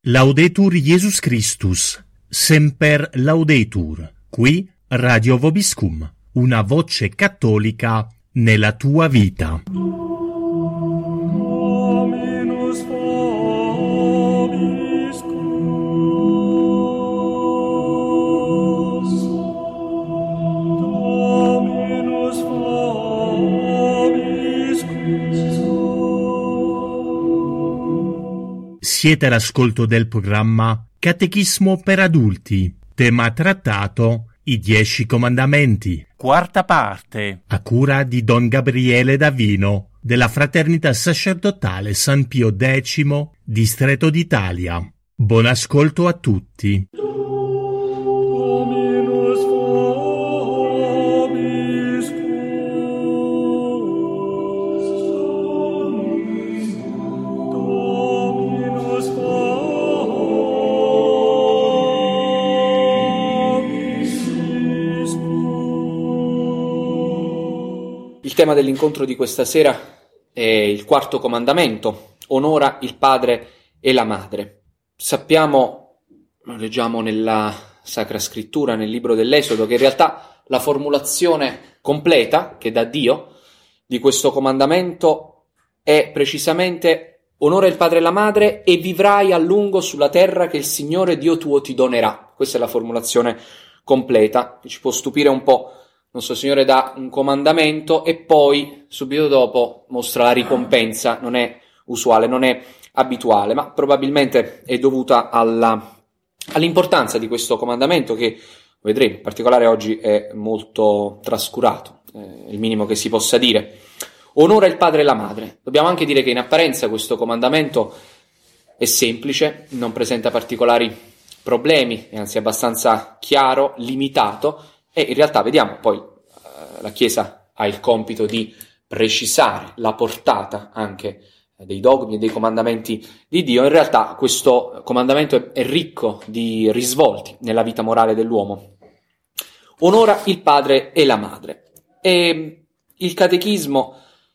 Laudetur Jesus Christus, semper laudetur. Qui Radio Vobiscum, una voce cattolica nella tua vita. Dominus vobiscus. Dominus vobiscus. Siete all'ascolto del programma Catechismo per adulti, tema trattato I 10 Comandamenti, quarta parte, a cura di Don Gabriele Davino, della Fraternità Sacerdotale San Pio X, Distretto d'Italia. Buon ascolto a tutti. Dominus vobiscus. Dominus vobiscus. Il tema dell'incontro di questa sera è il quarto comandamento: onora il padre e la madre. Sappiamo, lo leggiamo nella Sacra Scrittura, nel libro dell'Esodo, che in realtà la formulazione completa che dà Dio di questo comandamento è precisamente: onora il padre e la madre e vivrai a lungo sulla terra che il Signore Dio tuo ti donerà. Questa è la formulazione completa, che ci può stupire un po'. Il nostro Signore dà un comandamento e poi subito dopo mostra la ricompensa. Non è usuale, non è abituale, ma probabilmente è dovuta all'importanza di questo comandamento, che vedremo in particolare oggi è molto trascurato, è il minimo che si possa dire. Onora il padre e la madre. Dobbiamo anche dire che in apparenza questo comandamento è semplice, non presenta particolari problemi, è anzi abbastanza chiaro, limitato, e in realtà vediamo poi la Chiesa ha il compito di precisare la portata anche dei dogmi e dei comandamenti di Dio. In realtà questo comandamento è ricco di risvolti nella vita morale dell'uomo. Onora il padre e la madre. E il Catechismo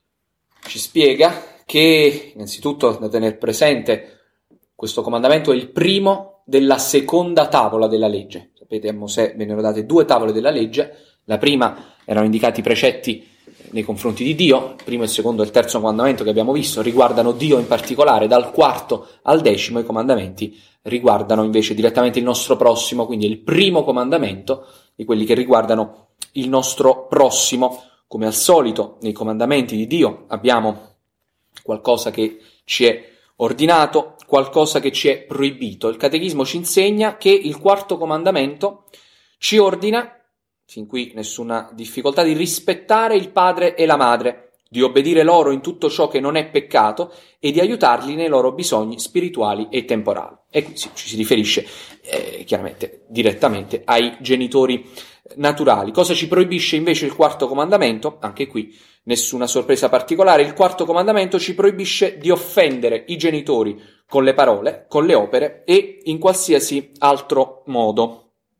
ci spiega che, innanzitutto, da tenere presente, questo comandamento è il primo della seconda tavola della legge. Sapete, a Mosè vennero date 2 tavole della legge. La prima erano indicati i precetti nei confronti di Dio, il primo, il secondo e il terzo comandamento che abbiamo visto riguardano Dio in particolare. Dal quarto al 10 i comandamenti riguardano invece direttamente il nostro prossimo, quindi è il primo comandamento di quelli che riguardano il nostro prossimo. Come al solito nei comandamenti di Dio abbiamo qualcosa che ci è ordinato, qualcosa che ci è proibito. Il Catechismo ci insegna che il quarto comandamento ci ordina, fin qui nessuna difficoltà, di rispettare il padre e la madre, di obbedire loro in tutto ciò che non è peccato e di aiutarli nei loro bisogni spirituali e temporali. E qui ci si riferisce chiaramente direttamente ai genitori naturali. Cosa ci proibisce invece il quarto comandamento? Anche qui nessuna sorpresa particolare. Il quarto comandamento ci proibisce di offendere i genitori con le parole, con le opere e in qualsiasi altro modo.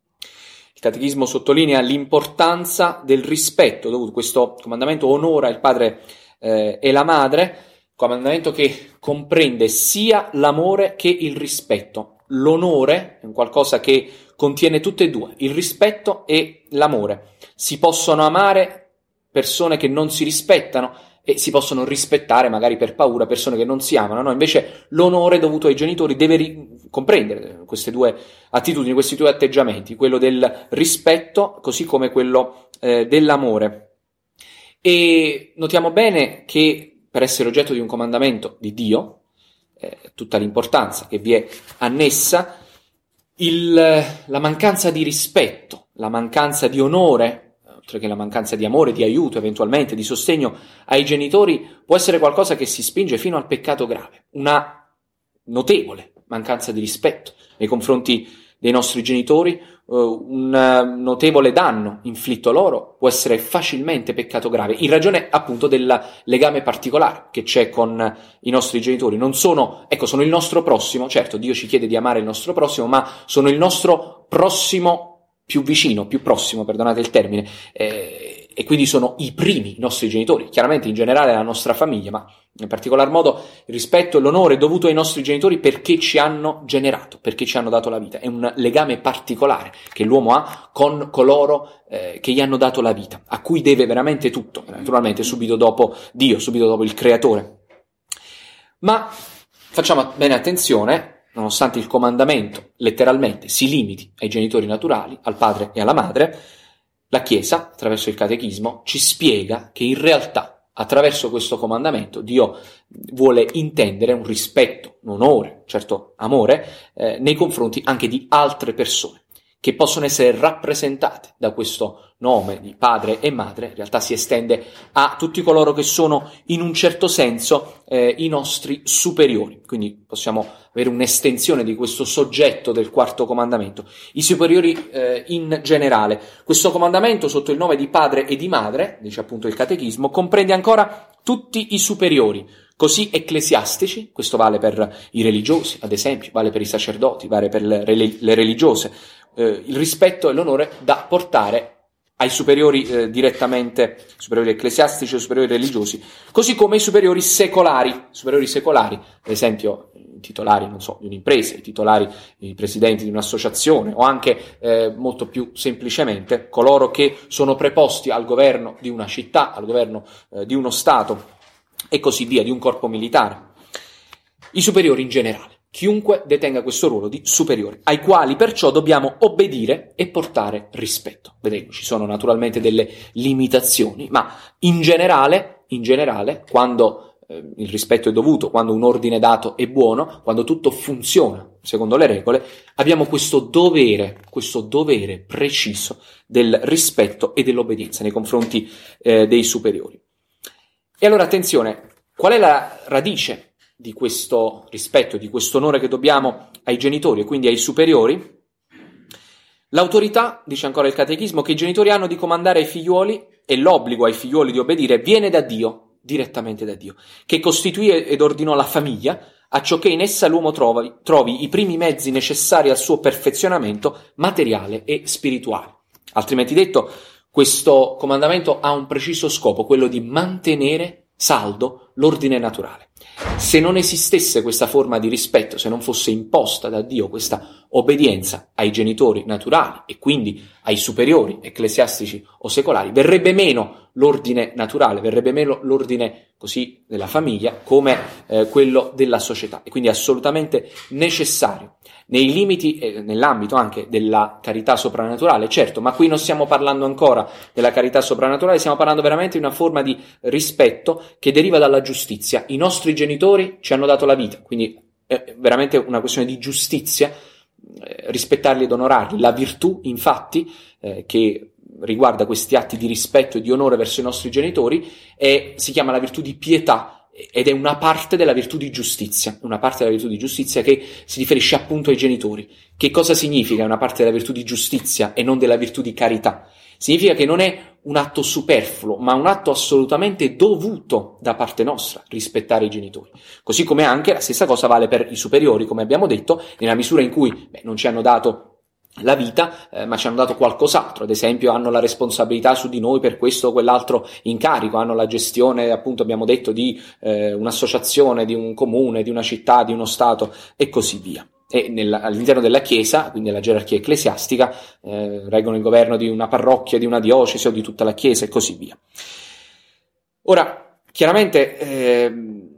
Il Catechismo sottolinea l'importanza del rispetto dovuto. Questo comandamento onora il padre e la madre, comandamento che comprende sia l'amore che il rispetto. L'onore è un qualcosa che contiene tutte e due, il rispetto e l'amore. Si possono amare persone che non si rispettano e si possono rispettare magari per paura persone che non si amano, no? Invece l'onore dovuto ai genitori deve comprendere queste due attitudini, questi due atteggiamenti, quello del rispetto così come quello dell'amore. E notiamo bene che per essere oggetto di un comandamento di Dio, tutta l'importanza che vi è annessa, la mancanza di rispetto, la mancanza di onore, oltre che la mancanza di amore, di aiuto, eventualmente di sostegno ai genitori, può essere qualcosa che si spinge fino al peccato grave. Una notevole mancanza di rispetto nei confronti dei nostri genitori, un notevole danno inflitto loro può essere facilmente peccato grave, in ragione appunto del legame particolare che c'è con i nostri genitori. Non sono, sono il nostro prossimo. Certo, Dio ci chiede di amare il nostro prossimo, ma sono il nostro prossimo più vicino, più prossimo, perdonate il termine, e quindi sono i primi i nostri genitori, chiaramente in generale la nostra famiglia, ma in particolar modo il rispetto e l'onore dovuto ai nostri genitori perché ci hanno generato, perché ci hanno dato la vita. È un legame particolare che l'uomo ha con coloro che gli hanno dato la vita, a cui deve veramente tutto, naturalmente subito dopo Dio, subito dopo il Creatore. Ma facciamo bene attenzione, nonostante il comandamento letteralmente si limiti ai genitori naturali, al padre e alla madre, la Chiesa, attraverso il Catechismo, ci spiega che in realtà, attraverso questo comandamento, Dio vuole intendere un rispetto, un onore, certo amore, nei confronti anche di altre persone, che possono essere rappresentate da questo nome di padre e madre. In realtà si estende a tutti coloro che sono in un certo senso i nostri superiori, quindi possiamo avere un'estensione di questo soggetto del quarto comandamento, i superiori in generale. Questo comandamento sotto il nome di padre e di madre, dice appunto il Catechismo, comprende ancora tutti i superiori, così ecclesiastici, questo vale per i religiosi, ad esempio, vale per i sacerdoti, vale per le religiose, il rispetto e l'onore da portare ai superiori direttamente, superiori ecclesiastici o superiori religiosi, così come i superiori secolari, ad esempio i titolari, non so, di un'impresa, i titolari, i presidenti di un'associazione, o anche molto più semplicemente coloro che sono preposti al governo di una città, al governo di uno stato e così via, di un corpo militare. I superiori in generale. Chiunque detenga questo ruolo di superiore, ai quali perciò dobbiamo obbedire e portare rispetto. Vedete, ci sono naturalmente delle limitazioni, ma in generale, quando il rispetto è dovuto, quando un ordine dato è buono, quando tutto funziona secondo le regole, abbiamo questo dovere preciso del rispetto e dell'obbedienza nei confronti dei superiori. E allora attenzione, qual è la radice di questo rispetto, di questo onore che dobbiamo ai genitori e quindi ai superiori? L'autorità, dice ancora il Catechismo, che i genitori hanno di comandare ai figliuoli e l'obbligo ai figliuoli di obbedire viene da Dio, direttamente da Dio, che costituì ed ordinò la famiglia, acciò che in essa l'uomo trovi i primi mezzi necessari al suo perfezionamento materiale e spirituale. Altrimenti detto, questo comandamento ha un preciso scopo, quello di mantenere saldo l'ordine naturale. Se non esistesse questa forma di rispetto, se non fosse imposta da Dio questa obbedienza ai genitori naturali e quindi ai superiori ecclesiastici o secolari, verrebbe meno l'ordine naturale, verrebbe meno l'ordine così della famiglia come quello della società, e quindi è assolutamente necessario nei limiti e nell'ambito anche della carità soprannaturale, certo, ma qui non stiamo parlando ancora della carità soprannaturale, stiamo parlando veramente di una forma di rispetto che deriva dalla giustizia. I nostri genitori ci hanno dato la vita, quindi è veramente una questione di giustizia rispettarli ed onorarli. La virtù, infatti, che riguarda questi atti di rispetto e di onore verso i nostri genitori si chiama la virtù di pietà, ed è una parte della virtù di giustizia, che si riferisce appunto ai genitori. Che cosa significa una parte della virtù di giustizia e non della virtù di carità? Significa che non è un atto superfluo, ma un atto assolutamente dovuto da parte nostra, rispettare i genitori. Così come anche la stessa cosa vale per i superiori, come abbiamo detto, nella misura in cui non ci hanno dato la vita, ma ci hanno dato qualcos'altro. Ad esempio hanno la responsabilità su di noi per questo o quell'altro incarico, hanno la gestione, appunto abbiamo detto, di un'associazione, di un comune, di una città, di uno stato e così via. E all'interno della Chiesa, quindi della gerarchia ecclesiastica, reggono il governo di una parrocchia, di una diocesi o di tutta la Chiesa e così via. Ora, chiaramente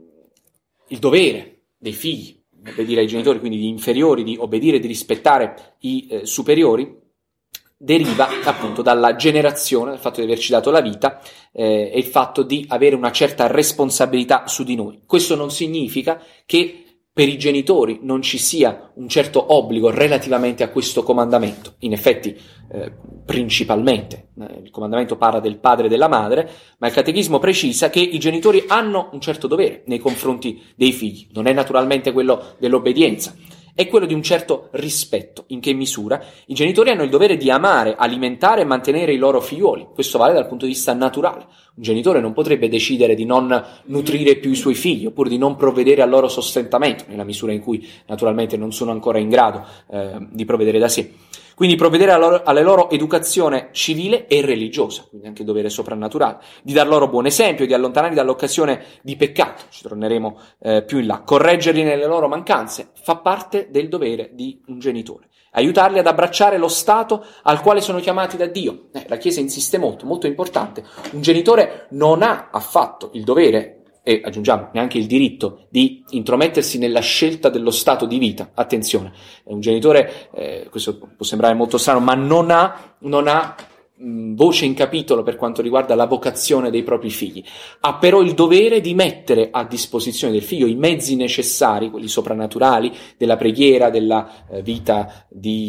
il dovere dei figli obbedire ai genitori, quindi di inferiori, di obbedire e di rispettare i superiori, deriva appunto dalla generazione, dal fatto di averci dato la vita e il fatto di avere una certa responsabilità su di noi. Questo non significa che per i genitori non ci sia un certo obbligo relativamente a questo comandamento. In effetti, principalmente, il comandamento parla del padre e della madre, ma il Catechismo precisa che i genitori hanno un certo dovere nei confronti dei figli. Non è naturalmente quello dell'obbedienza, è quello di un certo rispetto. In che misura? I genitori hanno il dovere di amare, alimentare e mantenere i loro figlioli. Questo vale dal punto di vista naturale. Un genitore non potrebbe decidere di non nutrire più i suoi figli, oppure di non provvedere al loro sostentamento, nella misura in cui naturalmente non sono ancora in grado di provvedere da sé. Quindi provvedere alle loro educazione civile e religiosa, quindi anche dovere soprannaturale, di dar loro buon esempio, di allontanarli dall'occasione di peccato, ci torneremo più in là, correggerli nelle loro mancanze, fa parte del dovere di un genitore. Aiutarli ad abbracciare lo stato al quale sono chiamati da Dio. La Chiesa insiste molto, molto importante. Un genitore non ha affatto il dovere, e aggiungiamo neanche il diritto, di intromettersi nella scelta dello stato di vita. Attenzione, un genitore, questo può sembrare molto strano, ma non ha voce in capitolo per quanto riguarda la vocazione dei propri figli. Ha però il dovere di mettere a disposizione del figlio i mezzi necessari, quelli soprannaturali, della preghiera, della vita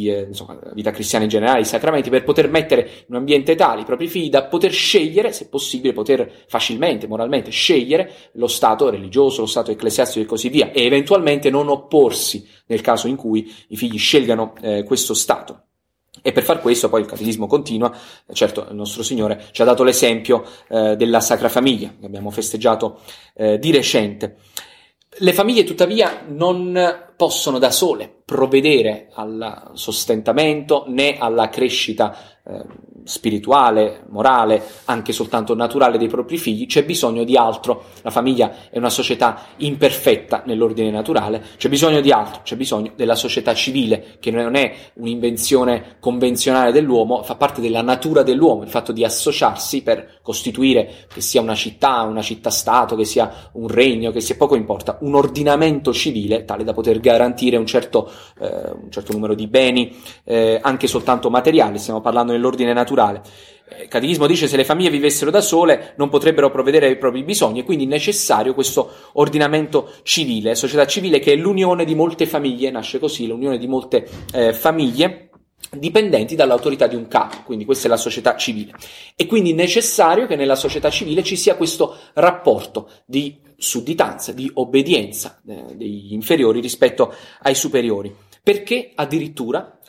vita cristiana in generale, i sacramenti, per poter mettere in un ambiente tale i propri figli da poter scegliere, se possibile, poter facilmente, moralmente scegliere lo stato religioso, lo stato ecclesiastico e così via, e eventualmente non opporsi nel caso in cui i figli scelgano questo stato. E per far questo poi il Catechismo continua, certo il nostro Signore ci ha dato l'esempio della Sacra Famiglia, che abbiamo festeggiato di recente. Le famiglie tuttavia non possono da sole provvedere al sostentamento né alla crescita spirituale, morale, anche soltanto naturale dei propri figli. C'è bisogno di altro. La famiglia è una società imperfetta nell'ordine naturale, c'è bisogno di altro, c'è bisogno della società civile, che non è un'invenzione convenzionale dell'uomo, fa parte della natura dell'uomo, il fatto di associarsi per costituire, che sia una città-stato, che sia un regno, che sia poco importa, un ordinamento civile tale da poter garantire un certo numero di beni, anche soltanto materiali, stiamo parlando nell'ordine naturale. Il Catechismo dice: se le famiglie vivessero da sole non potrebbero provvedere ai propri bisogni, e quindi è necessario questo ordinamento civile, società civile, che è l'unione di molte famiglie, nasce così, l'unione di molte famiglie dipendenti dall'autorità di un capo. Quindi questa è la società civile, e quindi è necessario che nella società civile ci sia questo rapporto di sudditanza, di obbedienza degli inferiori rispetto ai superiori, perché addirittura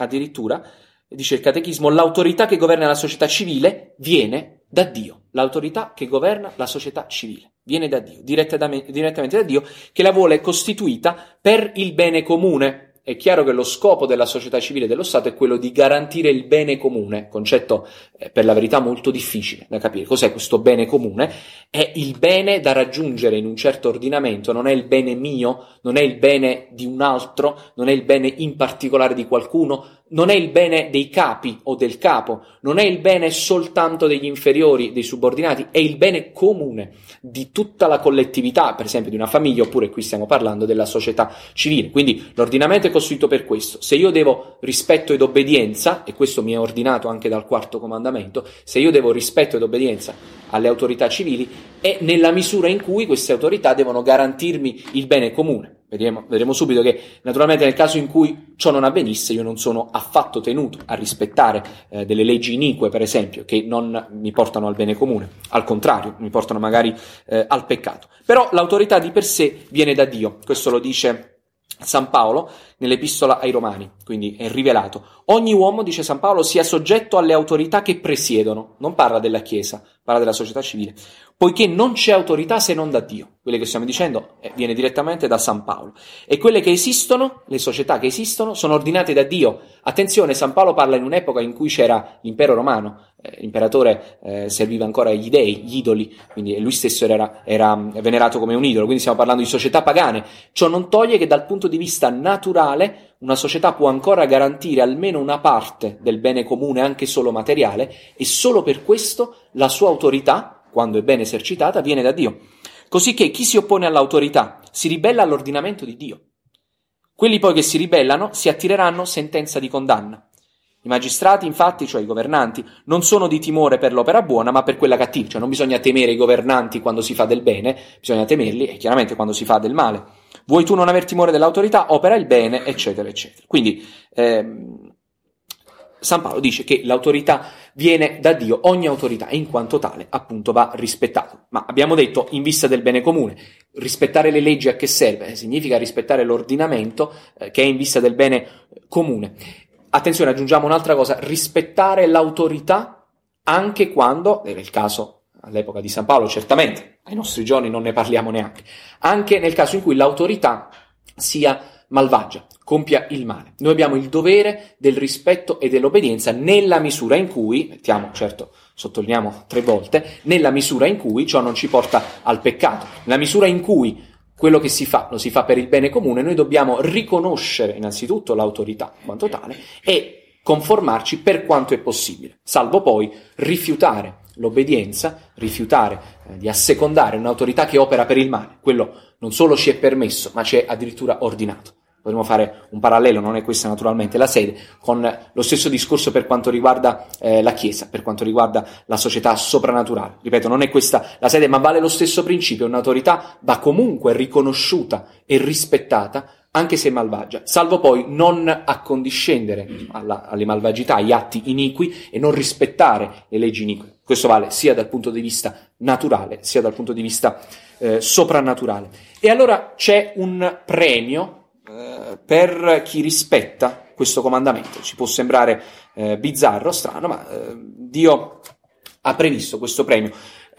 dice il Catechismo, l'autorità che governa la società civile viene da Dio. L'autorità che governa la società civile viene da Dio, direttamente da Dio, che la vuole costituita per il bene comune. È chiaro che lo scopo della società civile e dello Stato è quello di garantire il bene comune, concetto per la verità molto difficile da capire. Cos'è questo bene comune? È il bene da raggiungere in un certo ordinamento, non è il bene mio, non è il bene di un altro, non è il bene in particolare di qualcuno, non è il bene dei capi o del capo, non è il bene soltanto degli inferiori, dei subordinati, è il bene comune di tutta la collettività, per esempio di una famiglia, oppure qui stiamo parlando della società civile. Quindi l'ordinamento è costruito per questo. Se io devo rispetto ed obbedienza, e questo mi è ordinato anche dal quarto comandamento, se io devo rispetto ed obbedienza alle autorità civili, è nella misura in cui queste autorità devono garantirmi il bene comune. Vedremo subito che naturalmente nel caso in cui ciò non avvenisse io non sono affatto tenuto a rispettare delle leggi inique, per esempio, che non mi portano al bene comune, al contrario, mi portano magari al peccato. Però l'autorità di per sé viene da Dio, questo lo dice San Paolo nell'Epistola ai Romani, quindi è rivelato. Ogni uomo, dice San Paolo, sia soggetto alle autorità che presiedono, non parla della Chiesa, parla della società civile, poiché non c'è autorità se non da Dio. Quelle che stiamo dicendo viene direttamente da San Paolo. E quelle che esistono, le società che esistono, sono ordinate da Dio. Attenzione, San Paolo parla in un'epoca in cui c'era l'impero romano, l'imperatore serviva ancora gli dei, gli idoli, quindi lui stesso era venerato come un idolo, quindi stiamo parlando di società pagane. Ciò non toglie che dal punto di vista naturale una società può ancora garantire almeno una parte del bene comune, anche solo materiale, e solo per questo la sua autorità, quando è ben esercitata, viene da Dio. Così che chi si oppone all'autorità si ribella all'ordinamento di Dio. Quelli poi che si ribellano si attireranno sentenza di condanna. I magistrati, infatti, cioè i governanti, non sono di timore per l'opera buona, ma per quella cattiva. Cioè non bisogna temere i governanti quando si fa del bene, bisogna temerli chiaramente quando si fa del male. Vuoi tu non aver timore dell'autorità, opera il bene, eccetera, eccetera. Quindi San Paolo dice che l'autorità viene da Dio, ogni autorità, e in quanto tale appunto va rispettato. Ma abbiamo detto in vista del bene comune. Rispettare le leggi a che serve? Significa rispettare l'ordinamento che è in vista del bene comune. Attenzione, aggiungiamo un'altra cosa: rispettare l'autorità anche quando, era il caso all'epoca di San Paolo, certamente, ai nostri giorni non ne parliamo neanche, anche nel caso in cui l'autorità sia malvagia, compia il male. Noi abbiamo il dovere del rispetto e dell'obbedienza nella misura in cui, sottolineiamo 3 volte, nella misura in cui ciò non ci porta al peccato, nella misura in cui quello che si fa, lo si fa per il bene comune, noi dobbiamo riconoscere innanzitutto l'autorità quanto tale e conformarci per quanto è possibile, salvo poi rifiutare l'obbedienza, rifiutare di assecondare un'autorità che opera per il male. Quello non solo ci è permesso, ma ci è addirittura ordinato. Potremmo fare un parallelo, non è questa naturalmente la sede, con lo stesso discorso per quanto riguarda la Chiesa, per quanto riguarda la società soprannaturale. Ripeto, non è questa la sede, ma vale lo stesso principio. Un'autorità va comunque riconosciuta e rispettata, anche se malvagia, salvo poi non accondiscendere alle malvagità, agli atti iniqui e non rispettare le leggi inique. Questo vale sia dal punto di vista naturale, sia dal punto di vista soprannaturale. E allora c'è un premio per chi rispetta questo comandamento. Ci può sembrare bizzarro, strano, ma Dio ha previsto questo premio.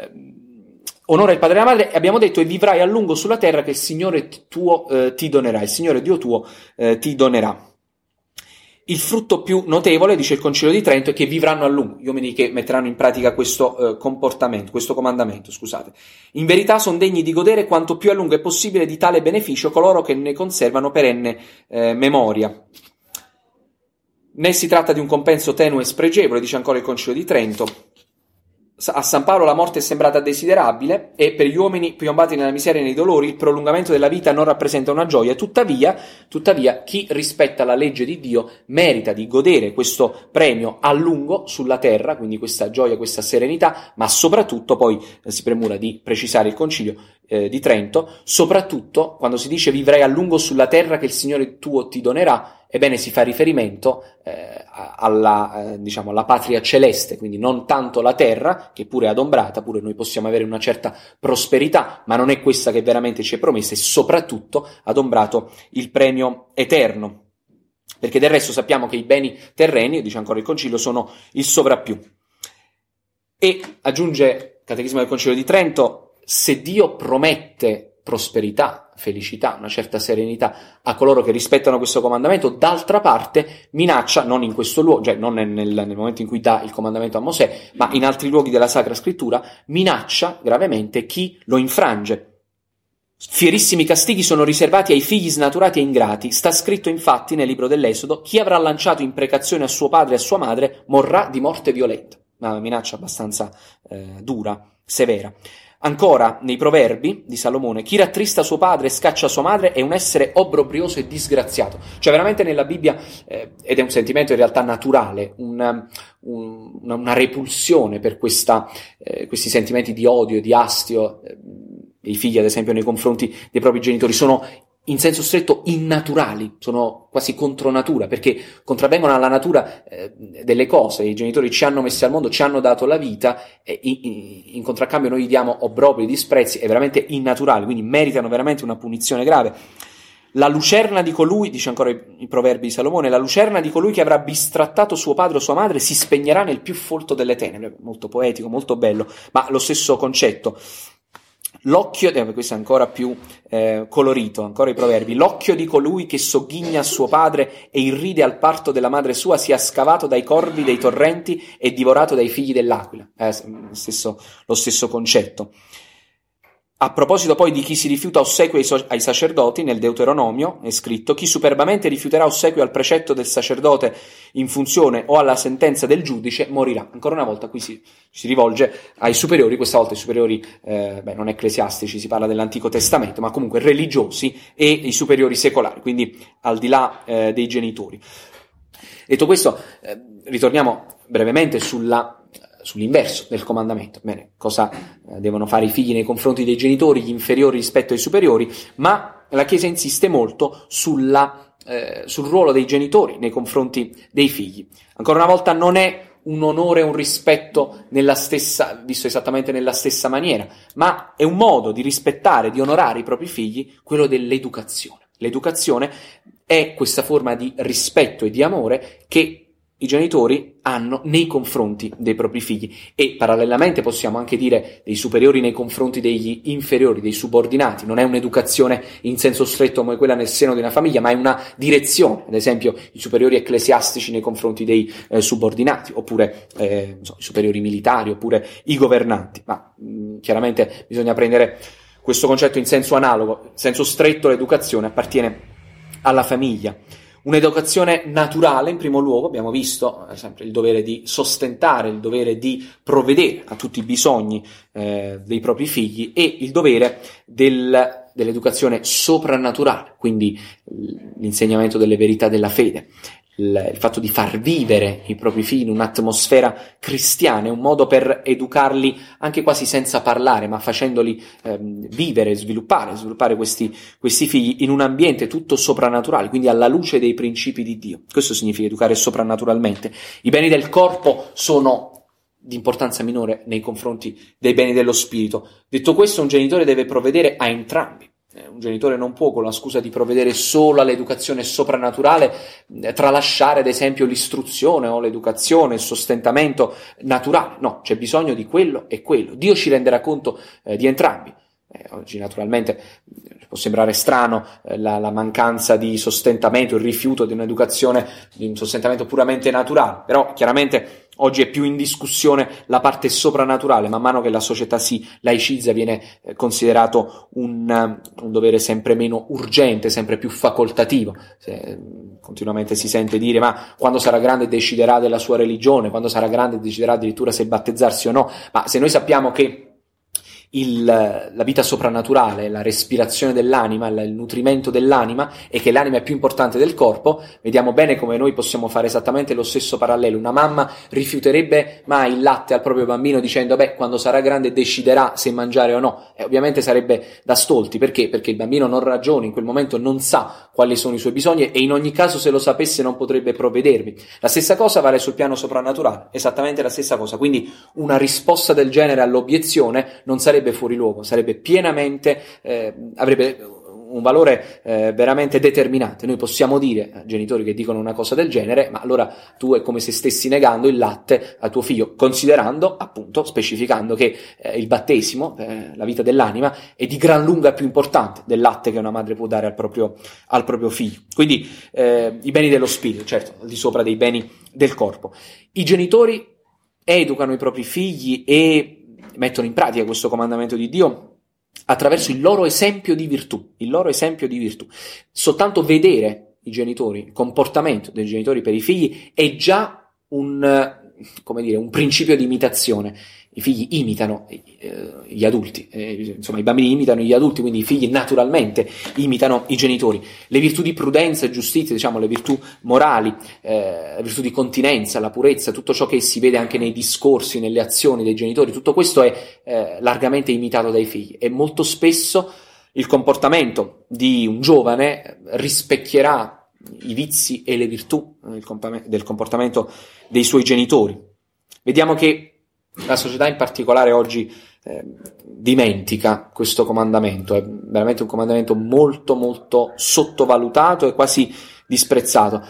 Onora il padre e la madre, e abbiamo detto, e vivrai a lungo sulla terra che il Signore tuo ti donerà, il Signore Dio tuo ti donerà. Il frutto più notevole, dice il Concilio di Trento, è che vivranno a lungo, gli uomini che metteranno in pratica questo comandamento. In verità sono degni di godere quanto più a lungo è possibile di tale beneficio coloro che ne conservano perenne memoria. Né si tratta di un compenso tenue e spregevole, dice ancora il Concilio di Trento. A San Paolo la morte è sembrata desiderabile e per gli uomini piombati nella miseria e nei dolori il prolungamento della vita non rappresenta una gioia. Tuttavia, chi rispetta la legge di Dio merita di godere questo premio a lungo sulla terra, quindi questa gioia, questa serenità, ma soprattutto, poi si premura di precisare il Concilio di Trento, soprattutto quando si dice vivrai a lungo sulla terra che il Signore tuo ti donerà, ebbene si fa riferimento alla patria celeste, quindi non tanto la terra, che pure è adombrata, pure noi possiamo avere una certa prosperità, ma non è questa che veramente ci è promessa, e soprattutto adombrato il premio eterno, perché del resto sappiamo che i beni terreni, dice ancora il Concilio, sono il sovrappiù. E aggiunge il Catechismo del Concilio di Trento, se Dio promette prosperità, felicità, una certa serenità a coloro che rispettano questo comandamento, d'altra parte minaccia, non in questo luogo, cioè non nel momento in cui dà il comandamento a Mosè, ma in altri luoghi della Sacra Scrittura, minaccia gravemente chi lo infrange. Fierissimi castighi sono riservati ai figli snaturati e ingrati. Sta scritto infatti nel libro dell'Esodo: chi avrà lanciato imprecazione a suo padre e a sua madre morrà di morte violenta. Una minaccia abbastanza dura, severa. Ancora, nei Proverbi di Salomone, chi rattrista suo padre e scaccia sua madre è un essere obbrobrioso e disgraziato. Cioè veramente nella Bibbia, ed è un sentimento in realtà naturale, una repulsione per questi sentimenti di odio e di astio. I figli, ad esempio, nei confronti dei propri genitori sono in senso stretto innaturali, sono quasi contro natura, perché contravvengono alla natura delle cose. I genitori ci hanno messi al mondo, ci hanno dato la vita, e in contraccambio noi gli diamo obbrobri, disprezzi, è veramente innaturale, quindi meritano veramente una punizione grave. La lucerna di colui, dice ancora i Proverbi di Salomone, la lucerna di colui che avrà bistrattato suo padre o sua madre si spegnerà nel più folto delle tenebre. Molto poetico, molto bello, ma lo stesso concetto. L'occhio, questo è ancora più colorito, ancora i Proverbi, l'occhio di colui che sogghigna a suo padre e irride al parto della madre sua sia scavato dai corvi dei torrenti e divorato dai figli dell'aquila. Lo stesso concetto. A proposito poi di chi si rifiuta ossequio ai sacerdoti, nel Deuteronomio è scritto: chi superbamente rifiuterà ossequio al precetto del sacerdote in funzione o alla sentenza del giudice morirà. Ancora una volta qui si rivolge ai superiori, questa volta i superiori non ecclesiastici, si parla dell'Antico Testamento, ma comunque religiosi, e i superiori secolari, quindi al di là dei genitori. Detto questo, ritorniamo brevemente sull'inverso del comandamento. Bene, cosa devono fare i figli nei confronti dei genitori, gli inferiori rispetto ai superiori, ma la Chiesa insiste molto sul ruolo dei genitori nei confronti dei figli. Ancora una volta non è un onore e un rispetto visto esattamente nella stessa maniera, ma è un modo di rispettare, di onorare i propri figli, quello dell'educazione. L'educazione è questa forma di rispetto e di amore che i genitori hanno nei confronti dei propri figli, e parallelamente possiamo anche dire dei superiori nei confronti degli inferiori, dei subordinati. Non è un'educazione in senso stretto come quella nel seno di una famiglia, ma è una direzione, ad esempio i superiori ecclesiastici nei confronti dei subordinati, oppure i superiori militari, oppure i governanti. Ma chiaramente bisogna prendere questo concetto in senso analogo. In senso stretto l'educazione appartiene alla famiglia. Un'educazione naturale, in primo luogo, abbiamo visto sempre il dovere di sostentare, il dovere di provvedere a tutti i bisogni dei propri figli, e il dovere dell'educazione soprannaturale, quindi l'insegnamento delle verità della fede. Il fatto di far vivere i propri figli in un'atmosfera cristiana è un modo per educarli anche quasi senza parlare, ma facendoli vivere, sviluppare questi figli in un ambiente tutto soprannaturale, quindi alla luce dei principi di Dio. Questo significa educare soprannaturalmente. I beni del corpo sono di importanza minore nei confronti dei beni dello spirito. Detto questo, un genitore deve provvedere a entrambi. Un genitore non può, con la scusa di provvedere solo all'educazione soprannaturale, tralasciare ad esempio l'istruzione o l'educazione, il sostentamento naturale. No, c'è bisogno di quello e quello. Dio ci renderà conto di entrambi. Oggi naturalmente può sembrare strano la mancanza di sostentamento, il rifiuto di un'educazione, di un sostentamento puramente naturale, però chiaramente oggi è più in discussione la parte soprannaturale. Man mano che la società si laicizza viene considerato un dovere sempre meno urgente, sempre più facoltativo. Continuamente si sente dire: ma quando sarà grande deciderà della sua religione, quando sarà grande deciderà addirittura se battezzarsi o no. Ma se noi sappiamo che la vita soprannaturale, la respirazione dell'anima, il nutrimento dell'anima, e che l'anima è più importante del corpo, vediamo bene come noi possiamo fare esattamente lo stesso parallelo. Una mamma rifiuterebbe mai il latte al proprio bambino dicendo: quando sarà grande deciderà se mangiare o no. Ovviamente sarebbe da stolti. Perché? Perché il bambino non ragiona, in quel momento non sa quali sono i suoi bisogni, e in ogni caso se lo sapesse non potrebbe provvedervi. La stessa cosa vale sul piano soprannaturale, esattamente la stessa cosa. Quindi una risposta del genere all'obiezione non sarebbe fuori luogo, sarebbe pienamente, avrebbe un valore veramente determinante. Noi possiamo dire a genitori che dicono una cosa del genere: ma allora tu è come se stessi negando il latte a tuo figlio, considerando, appunto, specificando che il battesimo, la vita dell'anima, è di gran lunga più importante del latte che una madre può dare al proprio figlio. Quindi i beni dello spirito, certo, al di sopra dei beni del corpo. I genitori educano i propri figli e mettono in pratica questo comandamento di Dio attraverso il loro esempio di virtù. Soltanto vedere i genitori, il comportamento dei genitori per i figli è già un principio di imitazione. I figli imitano gli adulti, i bambini imitano gli adulti, quindi i figli naturalmente imitano i genitori. Le virtù di prudenza e giustizia, le virtù morali, la virtù di continenza, la purezza, tutto ciò che si vede anche nei discorsi, nelle azioni dei genitori, tutto questo è largamente imitato dai figli, e molto spesso il comportamento di un giovane rispecchierà i vizi e le virtù del comportamento dei suoi genitori. Vediamo che la società in particolare oggi dimentica questo comandamento. È veramente un comandamento molto molto sottovalutato e quasi disprezzato.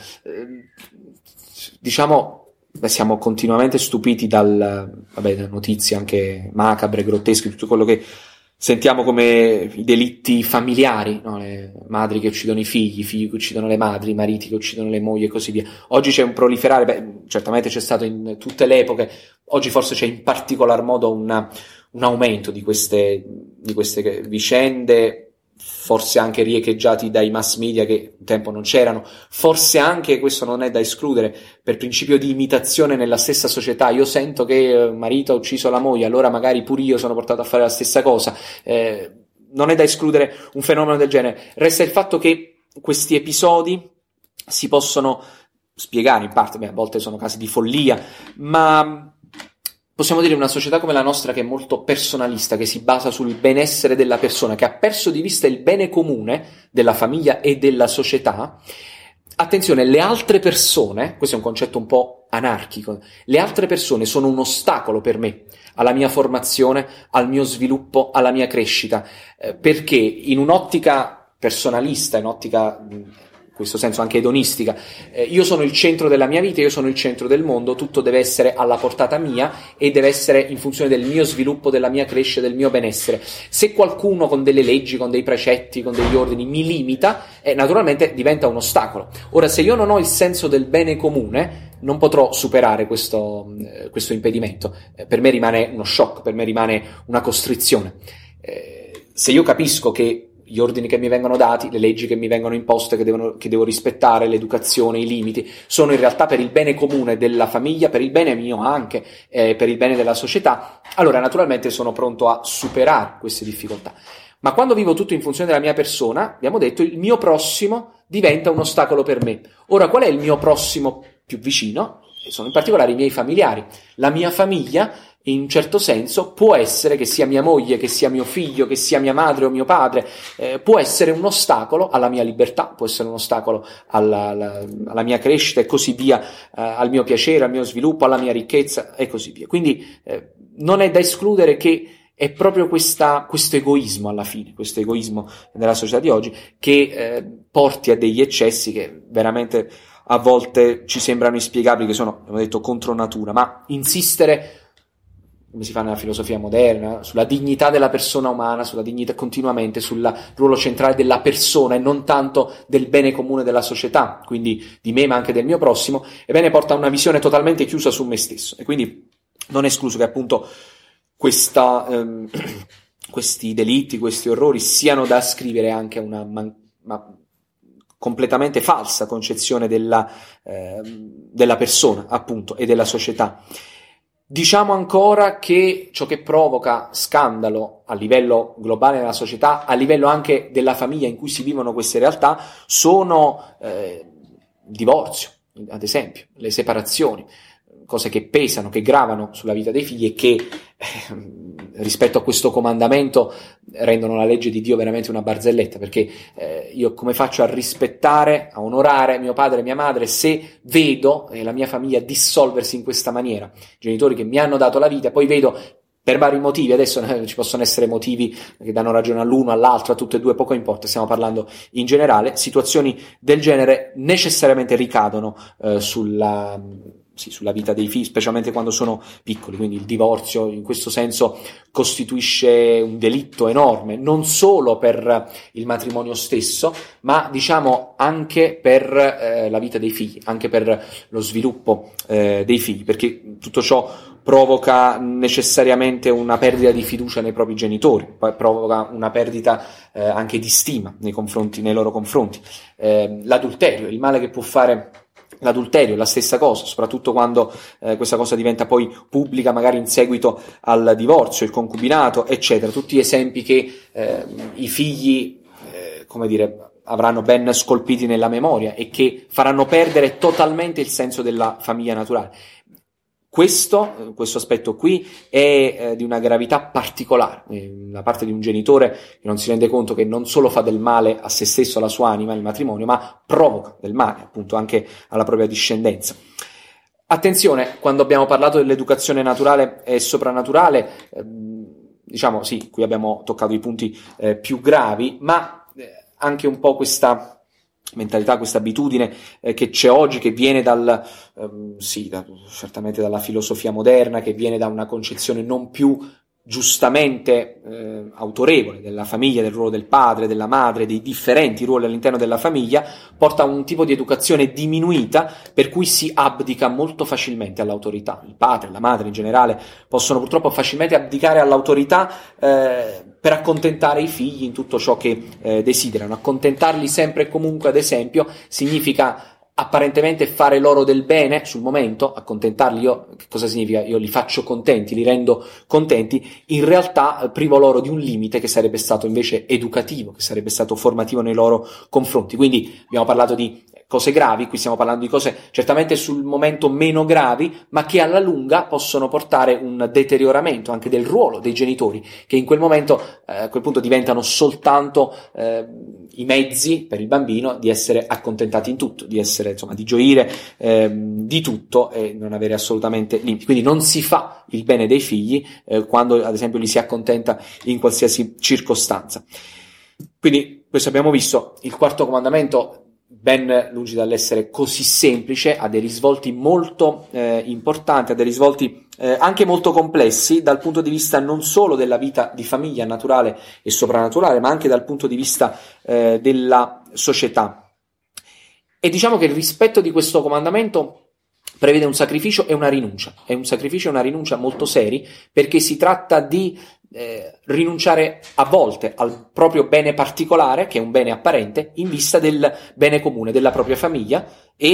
Siamo continuamente stupiti da notizie anche macabre, grottesche, tutto quello che sentiamo come i delitti familiari, no? Le madri che uccidono i figli che uccidono le madri, i mariti che uccidono le mogli e così via. Oggi c'è un proliferare, certamente c'è stato in tutte le epoche, oggi forse c'è in particolar modo un aumento di queste vicende, forse anche riecheggiati dai mass media che un tempo non c'erano, forse anche, questo non è da escludere, per principio di imitazione nella stessa società. Io sento che il marito ha ucciso la moglie, allora magari pure io sono portato a fare la stessa cosa. Non è da escludere un fenomeno del genere. Resta il fatto che questi episodi si possono spiegare in parte, a volte sono casi di follia, ma possiamo dire una società come la nostra, che è molto personalista, che si basa sul benessere della persona, che ha perso di vista il bene comune della famiglia e della società. Attenzione, le altre persone, questo è un concetto un po' anarchico, le altre persone sono un ostacolo per me, alla mia formazione, al mio sviluppo, alla mia crescita, perché in un'ottica personalista, in un'ottica questo senso anche edonistica. Io sono il centro della mia vita, io sono il centro del mondo, tutto deve essere alla portata mia e deve essere in funzione del mio sviluppo, della mia crescita, del mio benessere. Se qualcuno con delle leggi, con dei precetti, con degli ordini mi limita, naturalmente diventa un ostacolo. Ora, se io non ho il senso del bene comune, non potrò superare questo impedimento. Per me rimane uno shock, per me rimane una costrizione. Se io capisco che gli ordini che mi vengono dati, le leggi che mi vengono imposte, che devo rispettare, l'educazione, i limiti, sono in realtà per il bene comune della famiglia, per il bene mio anche, per il bene della società, allora naturalmente sono pronto a superare queste difficoltà. Ma quando vivo tutto in funzione della mia persona, abbiamo detto, il mio prossimo diventa un ostacolo per me. Ora, qual è il mio prossimo più vicino? Sono in particolare i miei familiari. La mia famiglia, in un certo senso, può essere, che sia mia moglie, che sia mio figlio, che sia mia madre o mio padre, può essere un ostacolo alla mia libertà, può essere un ostacolo alla mia crescita e così via, al mio piacere, al mio sviluppo, alla mia ricchezza e così via. Quindi non è da escludere che è proprio questo egoismo alla fine, questo egoismo della società di oggi che porti a degli eccessi che veramente a volte ci sembrano inspiegabili, che sono, abbiamo detto, contro natura, ma insistere, come si fa nella filosofia moderna, sulla dignità della persona umana, sulla dignità continuamente, sul ruolo centrale della persona e non tanto del bene comune della società, quindi di me ma anche del mio prossimo, ebbene porta a una visione totalmente chiusa su me stesso. E quindi non è escluso che appunto questi delitti, questi orrori siano da ascrivere anche a una completamente falsa concezione della persona, appunto, e della società. Diciamo ancora che ciò che provoca scandalo a livello globale nella società, a livello anche della famiglia in cui si vivono queste realtà, sono il divorzio, ad esempio, le separazioni, cose che pesano, che gravano sulla vita dei figli e che rispetto a questo comandamento rendono la legge di Dio veramente una barzelletta, perché io come faccio a rispettare, a onorare mio padre e mia madre se vedo la mia famiglia dissolversi in questa maniera? Genitori che mi hanno dato la vita, poi vedo per vari motivi, adesso ci possono essere motivi che danno ragione all'uno, all'altro, a tutte e due, poco importa, stiamo parlando in generale, situazioni del genere necessariamente ricadono sulla vita dei figli, specialmente quando sono piccoli, quindi il divorzio in questo senso costituisce un delitto enorme, non solo per il matrimonio stesso, ma diciamo anche per la vita dei figli, anche per lo sviluppo dei figli, perché tutto ciò provoca necessariamente una perdita di fiducia nei propri genitori, poi provoca una perdita anche di stima nei loro confronti. L'adulterio, il male che può fare l'adulterio è la stessa cosa, soprattutto quando questa cosa diventa poi pubblica, magari in seguito al divorzio, il concubinato, eccetera. Tutti esempi che i figli, avranno ben scolpiti nella memoria e che faranno perdere totalmente il senso della famiglia naturale. Questo aspetto qui è di una gravità particolare, da parte di un genitore che non si rende conto che non solo fa del male a se stesso, alla sua anima, il matrimonio, ma provoca del male appunto anche alla propria discendenza. Attenzione, quando abbiamo parlato dell'educazione naturale e soprannaturale, qui abbiamo toccato i punti più gravi, ma anche un po' questa mentalità, questa abitudine che c'è oggi, che viene certamente dalla filosofia moderna, che viene da una concezione non più giustamente autorevole della famiglia, del ruolo del padre, della madre, dei differenti ruoli all'interno della famiglia, porta a un tipo di educazione diminuita per cui si abdica molto facilmente all'autorità. Il padre, la madre in generale possono purtroppo facilmente abdicare all'autorità per accontentare i figli in tutto ciò che desiderano. Accontentarli sempre e comunque, ad esempio, significa apparentemente fare loro del bene sul momento, accontentarli. Che cosa significa? Io li faccio contenti, li rendo contenti, in realtà privo loro di un limite che sarebbe stato invece educativo, che sarebbe stato formativo nei loro confronti. Quindi abbiamo parlato di cose gravi, qui stiamo parlando di cose certamente sul momento meno gravi, ma che alla lunga possono portare un deterioramento anche del ruolo dei genitori, che in quel momento, a quel punto diventano soltanto i mezzi per il bambino di essere accontentati in tutto, di essere, di gioire di tutto e non avere assolutamente limiti. Quindi non si fa il bene dei figli quando ad esempio li si accontenta in qualsiasi circostanza. Quindi questo abbiamo visto, il quarto comandamento ben lungi dall'essere così semplice, ha dei risvolti molto importanti, ha dei risvolti anche molto complessi dal punto di vista non solo della vita di famiglia naturale e soprannaturale, ma anche dal punto di vista della società. E diciamo che il rispetto di questo comandamento prevede un sacrificio e una rinuncia. È un sacrificio e una rinuncia molto seri, perché si tratta di rinunciare a volte al proprio bene particolare, che è un bene apparente, in vista del bene comune della propria famiglia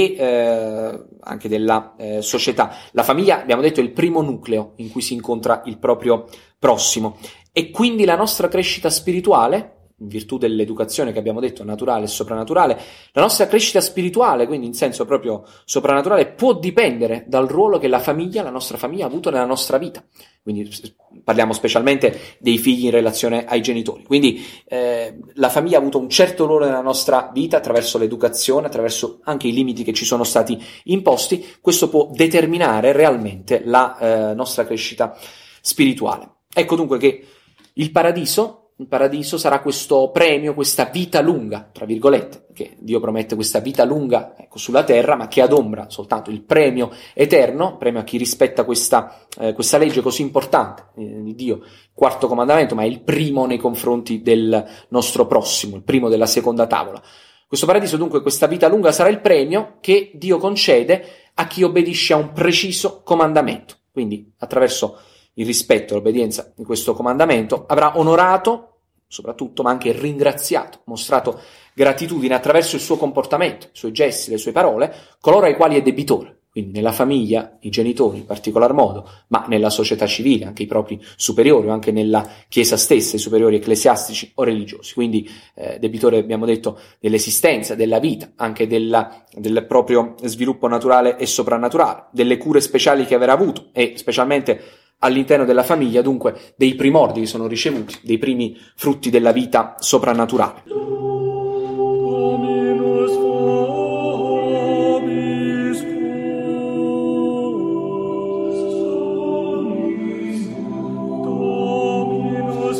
e anche della società. La famiglia, abbiamo detto, è il primo nucleo in cui si incontra il proprio prossimo, e quindi la nostra crescita spirituale, in virtù dell'educazione che abbiamo detto, naturale e soprannaturale, la nostra crescita spirituale, quindi in senso proprio soprannaturale, può dipendere dal ruolo che la nostra famiglia ha avuto nella nostra vita. Quindi parliamo specialmente dei figli in relazione ai genitori. Quindi la famiglia ha avuto un certo ruolo nella nostra vita attraverso l'educazione, attraverso anche i limiti che ci sono stati imposti. Questo può determinare realmente la nostra crescita spirituale. Ecco dunque che il paradiso sarà questo premio, questa vita lunga, tra virgolette, che Dio promette questa vita lunga, ecco, sulla terra, ma che adombra soltanto il premio eterno, premio a chi rispetta questa legge così importante di Dio, quarto comandamento, ma è il primo nei confronti del nostro prossimo, il primo della seconda tavola. Questo paradiso, dunque, questa vita lunga sarà il premio che Dio concede a chi obbedisce a un preciso comandamento. Quindi, attraverso il rispetto e l'obbedienza di questo comandamento, avrà onorato, soprattutto, ma anche ringraziato, mostrato gratitudine attraverso il suo comportamento, i suoi gesti, le sue parole, coloro ai quali è debitore. Quindi nella famiglia, i genitori in particolar modo, ma nella società civile, anche i propri superiori, o anche nella Chiesa stessa, i superiori ecclesiastici o religiosi. Quindi debitore, abbiamo detto, dell'esistenza, della vita, anche del proprio sviluppo naturale e soprannaturale, delle cure speciali che avrà avuto, e specialmente all'interno della famiglia, dunque, dei primordi che sono ricevuti, dei primi frutti della vita soprannaturale. Dominus vobiscum. Dominus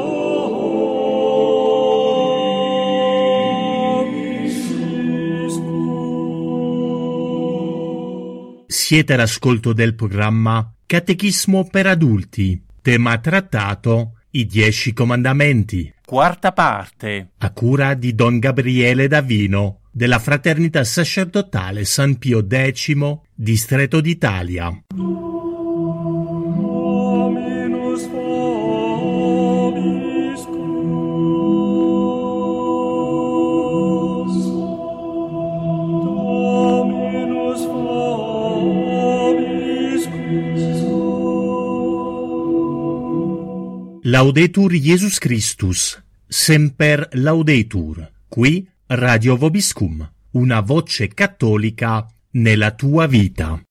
vobiscum. Siete all'ascolto del programma Catechismo per adulti, tema trattato I 10 comandamenti, quarta parte, a cura di Don Gabriele Davino, della Fraternità Sacerdotale San Pio X, Distretto d'Italia. Dominus vobiscum. Dominus vobiscum. Laudetur Jesus Christus, semper laudetur. Qui Radio Vobiscum, una voce cattolica nella tua vita.